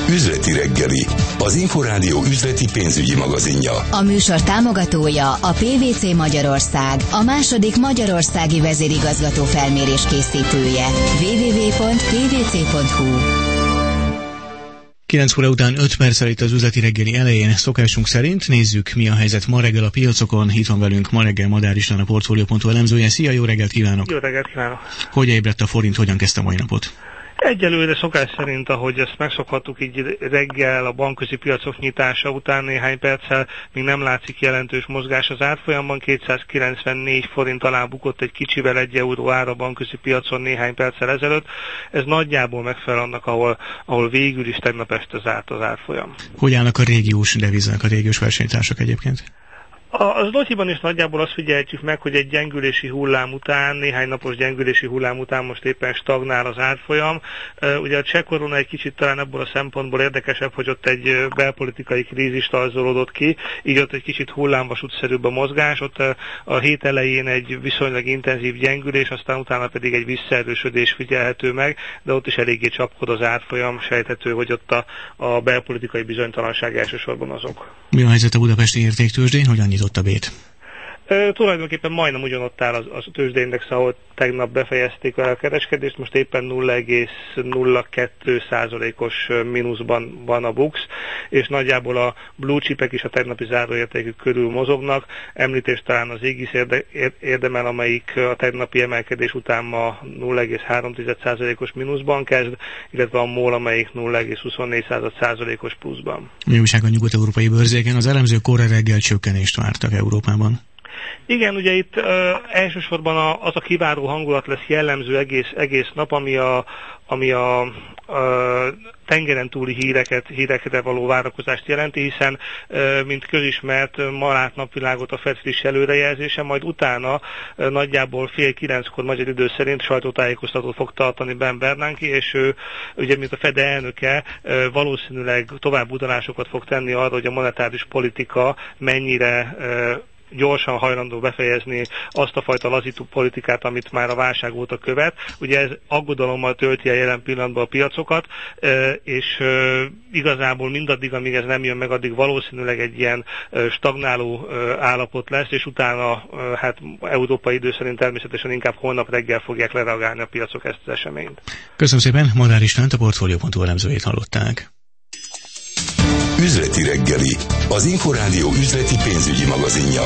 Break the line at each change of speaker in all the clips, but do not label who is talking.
Üzleti reggeli, az Inforádió üzleti pénzügyi magazinja.
A műsor támogatója a PwC Magyarország, a második magyarországi vezérigazgató felmérés készítője. www.pwc.hu.
9 óra után 5 perccel itt az üzleti reggeli elején, szokásunk szerint nézzük, mi a helyzet ma reggel a piacokon. Itt van velünk ma reggel Madár István, a Portfolio.hu elemzője. Szia, jó reggelt kívánok!
Jó reggelt kívánok!
Hogy ébredt a forint, hogyan kezdte a mai napot?
Egyelőre szokás szerint, ahogy ezt megszokhattuk így reggel a bankközi piacok nyitása után néhány perccel, még nem látszik jelentős mozgás az árfolyamban. 294 forint alá bukott egy kicsivel 1 euró ára a bankközi piacon néhány perccel ezelőtt. Ez nagyjából megfelel annak, ahol végül is tegnap este zárt az árfolyam.
Hogy állnak a régiós devizák, a régiós versenytársak egyébként?
A zlotyiban is nagyjából azt figyelhetjük meg, hogy egy gyengülési hullám után, néhány napos gyengülési hullám után most éppen stagnál az árfolyam. Ugye a cseh korona egy kicsit talán ebből a szempontból érdekesebb, hogy ott egy belpolitikai krízis rajzolódott ki, így ott egy kicsit hullámvasútszerűbb a mozgás, ott a hét elején egy viszonylag intenzív gyengülés, aztán utána pedig egy visszaerősödés figyelhető meg, de ott is eléggé csapkod az árfolyam, sejthető, hogy ott a belpolitikai bizonytalanság elsősorban azok.
Mi a helyzet a budapesti értéktőzsdén, hogyan nyitott a bét?
Tulajdonképpen majdnem ugyanott áll az tőzsdeindex, ahol tegnap befejezték vele a kereskedést, most éppen 0,02%-os mínuszban van a BUX, és nagyjából a blue chipek is a tegnapi záróértékük körül mozognak. Említést talán az Aegis érdemel, amelyik a tegnapi emelkedés után ma 0,3%-os mínuszban kezd, illetve a MOL, amelyik 0,24%-os pluszban.
Mi újság a nyugat-európai bőrzéken? Az elemzők korra reggel csökkenést vártak Európában.
Igen, ugye itt elsősorban az a kiváró hangulat lesz jellemző egész nap, ami a tengeren túli hírekre való várakozást jelenti, hiszen, mint közismert, ma lát napvilágot a Fed friss előrejelzése, majd utána nagyjából 8:30 magyar idő szerint sajtótájékoztatót fog tartani Ben Bernanke, és ő, ugye, mint a Fed elnöke, valószínűleg tovább utalásokat fog tenni arra, hogy a monetáris politika mennyire gyorsan hajlandó befejezni azt a fajta lazító politikát, amit már a válság óta követ. Ugye ez aggodalommal tölti a jelen pillanatban a piacokat, és igazából mindaddig, amíg ez nem jön meg, addig valószínűleg egy ilyen stagnáló állapot lesz, és utána, hát európai idő szerint természetesen inkább holnap reggel fogják lereagálni a piacok ezt az eseményt.
Köszönöm szépen, Madár Istvánt, a Portfolio.hu elemzőjét hallották.
Üzleti reggeli, az Inforádió üzleti pénzügyi magazinja.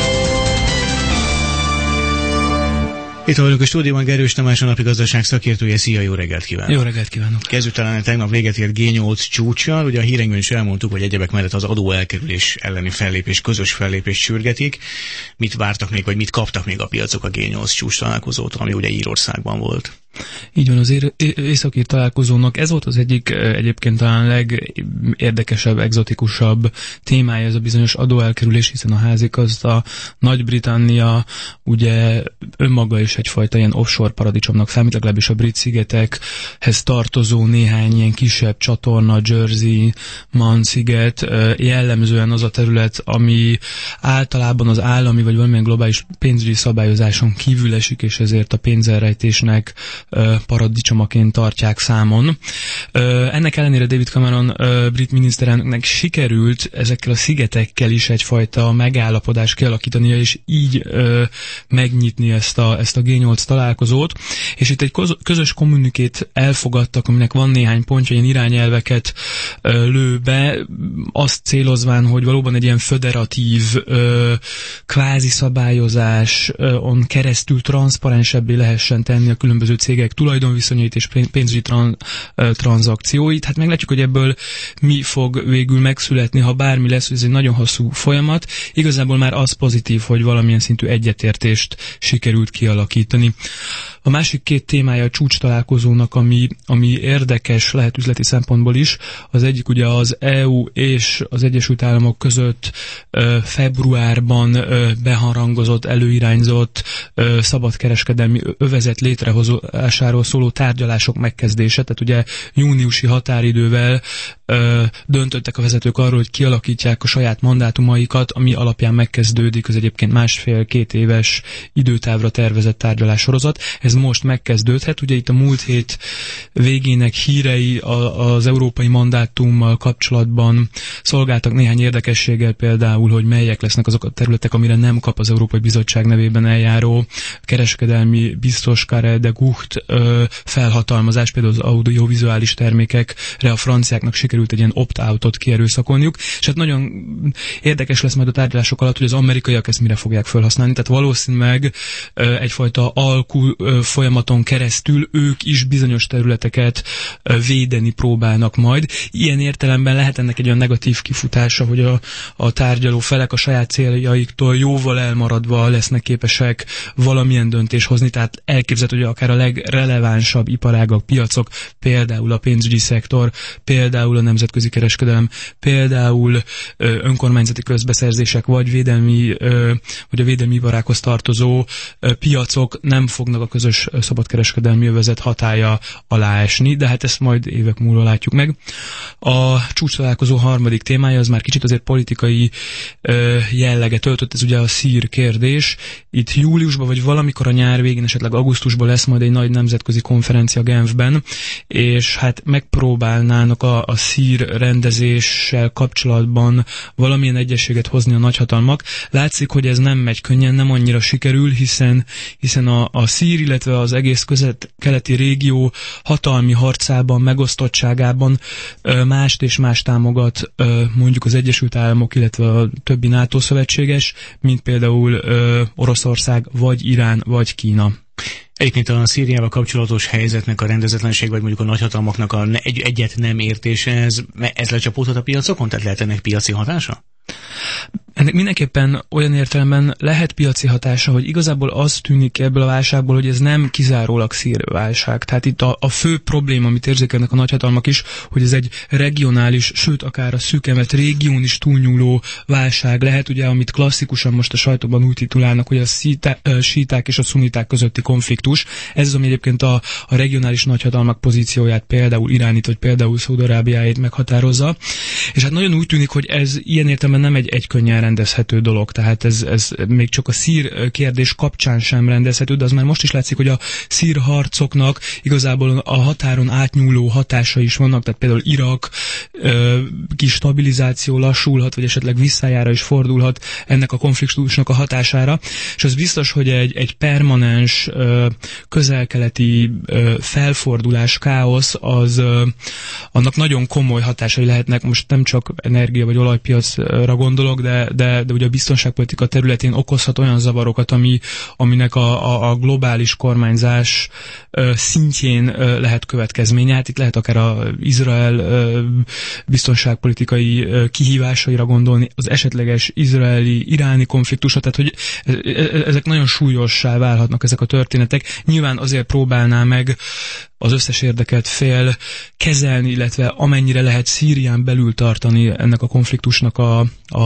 Itt vagyunk a stúdióban, Gerős Tamás, a napi gazdaság szakértője. Szia, jó reggelt kívánok!
Jó reggelt kívánok!
Kezdjük talán tegnap véget ért G8 csúccsal. Ugye a hírekben is elmondtuk, hogy egyebek mellett az adóelkerülés elleni fellépés, közös fellépést sürgetik. Mit vártak még, vagy mit kaptak még a piacok a G8 csúcs találkozótól, ami ugye Írországban volt?
Így van, az északír találkozónak ez volt az egyik egyébként talán legérdekesebb, egzotikusabb témája, ez a bizonyos adóelkerülés, hiszen a házigazda Nagy-Britannia ugye önmaga is egyfajta ilyen offshore paradicsomnak számít, legalábbis a brit szigetekhez tartozó néhány ilyen kisebb csatorna, Jersey, Man sziget, jellemzően az a terület, ami általában az állami vagy valamilyen globális pénzügyi szabályozáson kívül esik, és ezért a pénzelrejtésnek paradicsomaként tartják számon. Ennek ellenére David Cameron brit miniszterelnöknek sikerült ezekkel a szigetekkel is egyfajta megállapodást kialakítania, és így megnyitni ezt a G8 találkozót, és itt egy közös kommunikét elfogadtak, aminek van néhány pontja, ilyen irányelveket lő be, azt célozván, hogy valóban egy ilyen föderatív kvázi szabályozáson keresztül transzparensebbé lehessen tenni a különböző cégek tulajdonviszonyait és pénzügyi tranzakcióit. Hát meglátjuk, hogy ebből mi fog végül megszületni, ha bármi lesz, hogy ez egy nagyon hosszú folyamat. Igazából már az pozitív, hogy valamilyen szintű egyetértést sikerült kialakítani. A másik két témája a csúcs találkozónak, ami érdekes lehet üzleti szempontból is, az egyik ugye az EU és az Egyesült Államok között februárban beharangozott, előirányzott szabadkereskedelmi övezet létrehozásáról szóló tárgyalások megkezdése, tehát ugye júniusi határidővel döntöttek a vezetők arról, hogy kialakítják a saját mandátumaikat, ami alapján megkezdődik az egyébként 1,5-2 éves időtávra tervezett tárgyalássorozat. Ez most megkezdődhet. Ugye itt a múlt hét végének hírei az európai mandátummal kapcsolatban szolgáltak néhány érdekességgel, például, hogy melyek lesznek azok a területek, amire nem kap az Európai Bizottság nevében eljáró kereskedelmi biztos Karel de Gucht felhatalmazás, például az audiovizuális termékekre a franciáknak sikerült egy ilyen opt-outot kierőszakolniuk, és hát nagyon érdekes lesz majd a tárgyalások alatt, hogy az amerikaiak ezt mire fogják felhasználni, tehát valószínűleg egyfajta alkú folyamaton keresztül ők is bizonyos területeket védeni próbálnak majd. Ilyen értelemben lehet ennek egy olyan negatív kifutása, hogy a tárgyaló felek a saját céljaiktól jóval elmaradva lesznek képesek valamilyen döntés hozni, tehát elképzelhető, hogy akár a legrelevánsabb iparágak, piacok, például a pénzügyi szektor, például a nemzetközi kereskedelem, például önkormányzati közbeszerzések, vagy a védelmi iparághoz tartozó piacok nem fognak a közös szabadkereskedelmi övezet hatálya alá esni, de hát ezt majd évek múlva látjuk meg. A csúcstalálkozó harmadik témája az már kicsit azért politikai jelleget öltött, ez ugye a szír kérdés. Itt júliusban, vagy valamikor a nyár végén, esetleg augusztusban lesz majd egy nagy nemzetközi konferencia Genfben, és hát megpróbálnának a szír rendezéssel kapcsolatban valamilyen egyességet hozni a nagyhatalmak. Látszik, hogy ez nem megy könnyen, nem annyira sikerül, hiszen a szír, illetve az egész keleti régió hatalmi harcában, megosztottságában mást és más támogat mondjuk az Egyesült Államok, illetve a többi NATO szövetséges, mint például Oroszország, vagy Irán, vagy Kína.
Egyébként a Szíriával kapcsolatos helyzetnek a rendezetlenség, vagy mondjuk a nagyhatalmaknak egyet nem értése, ez lecsapódhat a piacokon? Tehát lehet ennek piaci hatása?
Ennek mindenképpen olyan értelemben lehet piaci hatása, hogy igazából az tűnik ebből a válságból, hogy ez nem kizárólag szír válság. Tehát itt a fő probléma, amit érzékelnek a nagyhatalmak is, hogy ez egy regionális, sőt akár a szűkemet régión is túlnyúló válság lehet, ugye, amit klasszikusan most a sajtóban úgy titulálnak, hogy a síták és a szuniták közötti konfliktus. Ez az, ami egyébként a regionális nagyhatalmak pozícióját, például Iránit, vagy például Szaúd-Arábiáit meghatározza. És hát nagyon úgy tűnik, hogy ez ilyen értelemben nem egy könnyen rendezhető dolog, tehát ez még csak a szír kérdés kapcsán sem rendezhető, de az már most is látszik, hogy a szír harcoknak igazából a határon átnyúló hatása is vannak, tehát például Irak kis stabilizáció lassulhat, vagy esetleg visszájára is fordulhat ennek a konfliktusnak a hatására, és az biztos, hogy egy permanens közel-keleti felfordulás, káosz, annak nagyon komoly hatásai lehetnek, most nem csak energia vagy olajpiacra gondolok, de ugye a biztonságpolitika területén okozhat olyan zavarokat, aminek a globális kormányzás szintjén lehet következménye. Hát itt lehet akár az Izrael biztonságpolitikai kihívásaira gondolni, az esetleges izraeli-iráni konfliktusra, tehát hogy ezek nagyon súlyossá válhatnak ezek a történetek. Nyilván azért próbálná meg az összes érdekelt fél kezelni, illetve amennyire lehet Szírián belül tartani ennek a konfliktusnak a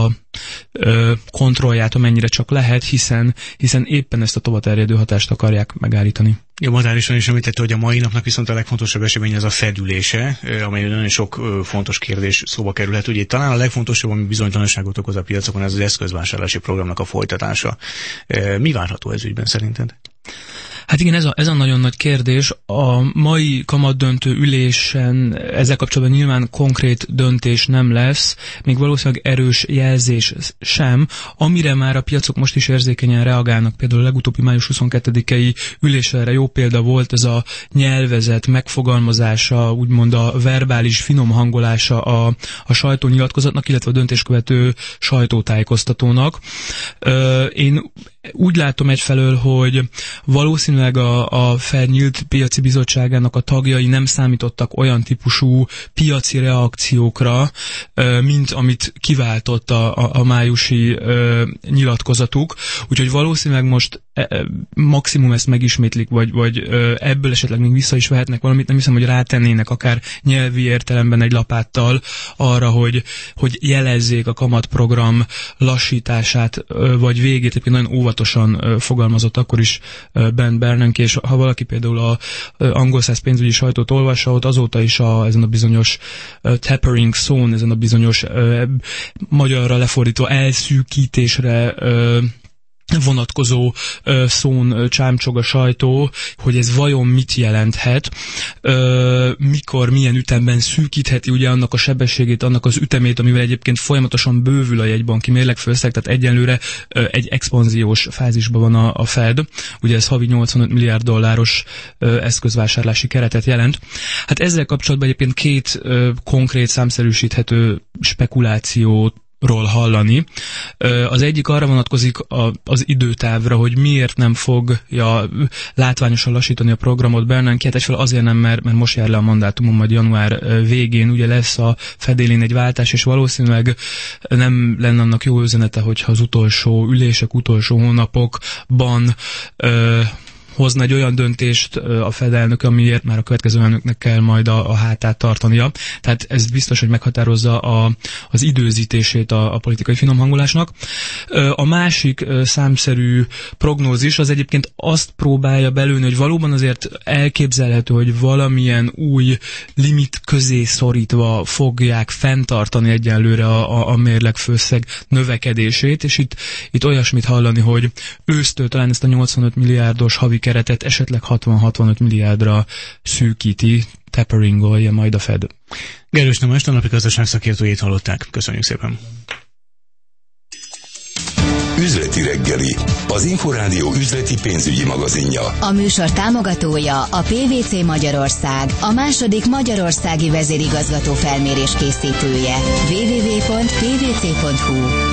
kontrollját, amennyire csak lehet, hiszen éppen ezt a tovaterjedő hatást akarják megállítani.
Ja, Madárisan is említette, hogy a mai napnak viszont a legfontosabb esemény az a fedülése, amely nagyon sok fontos kérdés szóba kerülhet. Ugye talán a legfontosabb, ami bizonytalanságot okoz a piacokon, ez az eszközvásárlási programnak a folytatása. Mi várható ez ügyben szerinted?
Hát igen, ez a nagyon nagy kérdés. A mai kamatdöntő ülésen ezzel kapcsolatban nyilván konkrét döntés nem lesz, még valószínűleg erős jelzés sem, amire már a piacok most is érzékenyen reagálnak. Például a legutóbbi május 22-i ülésre jó példa volt ez a nyelvezet megfogalmazása, úgymond a verbális finom hangolása a sajtónyilatkozatnak, illetve a döntéskövető sajtótájékoztatónak. Én úgy látom egyfelől, hogy valószínűleg a felnyílt piaci bizottságának a tagjai nem számítottak olyan típusú piaci reakciókra, mint amit kiváltott a májusi nyilatkozatuk. Úgyhogy valószínűleg most maximum ezt megismétlik, vagy ebből esetleg még vissza is vehetnek valamit, nem hiszem, hogy rátennének akár nyelvi értelemben egy lapáttal arra, hogy jelezzék a kamatprogram lassítását, vagy végét. Egyébként nagyon óvatosan fogalmazott akkor is Ben Bernanke, és ha valaki például a angolszász pénzügyi sajtót olvassa, ott azóta is ezen a bizonyos tapering zone, ezen a bizonyos magyarra lefordítva elszűkítésre vonatkozó szón csámcsog a sajtó, hogy ez vajon mit jelenthet, mikor, milyen ütemben szűkítheti ugye annak a sebességét, annak az ütemét, amivel egyébként folyamatosan bővül a jegybanki mérlegfőösszeg, tehát egyenlőre egy expanziós fázisban van a Fed, ugye ez havi 85 milliárd dolláros eszközvásárlási keretet jelent. Hát ezzel kapcsolatban egyébként két konkrét számszerűsíthető spekulációt hallani. Az egyik arra vonatkozik az időtávra, hogy miért nem fogja látványosan lassítani a programot Bernanke. Hát egyfelől azért nem, mert most jár le a mandátumon, majd január végén ugye lesz a Fed élén egy váltás, és valószínűleg nem lenne annak jó üzenete, hogyha az utolsó ülések, utolsó hónapokban hozna egy olyan döntést a Fed elnök, amiért már a következő elnöknek kell majd a hátát tartania. Tehát ez biztos, hogy meghatározza az időzítését a politikai finomhangolásnak. A másik számszerű prognózis az egyébként azt próbálja belőni, hogy valóban azért elképzelhető, hogy valamilyen új limit közé szorítva fogják fenntartani egyenlőre a mérlegfőösszeg növekedését, és itt olyasmit hallani, hogy ősztől talán ezt a 85 milliárdos havi keretet esetleg 60-65 milliárdra szűkíti, taperingolja majd a Fed.
Gerős Tamás, a napi gazdaság szakértőjét hallották. Köszönjük szépen.
Üzleti reggeli, az Inforádió üzleti pénzügyi magazinja.
A műsor támogatója a PwC Magyarország, a második magyarországi vezérigazgató felmérés készítője. www.pwc.hu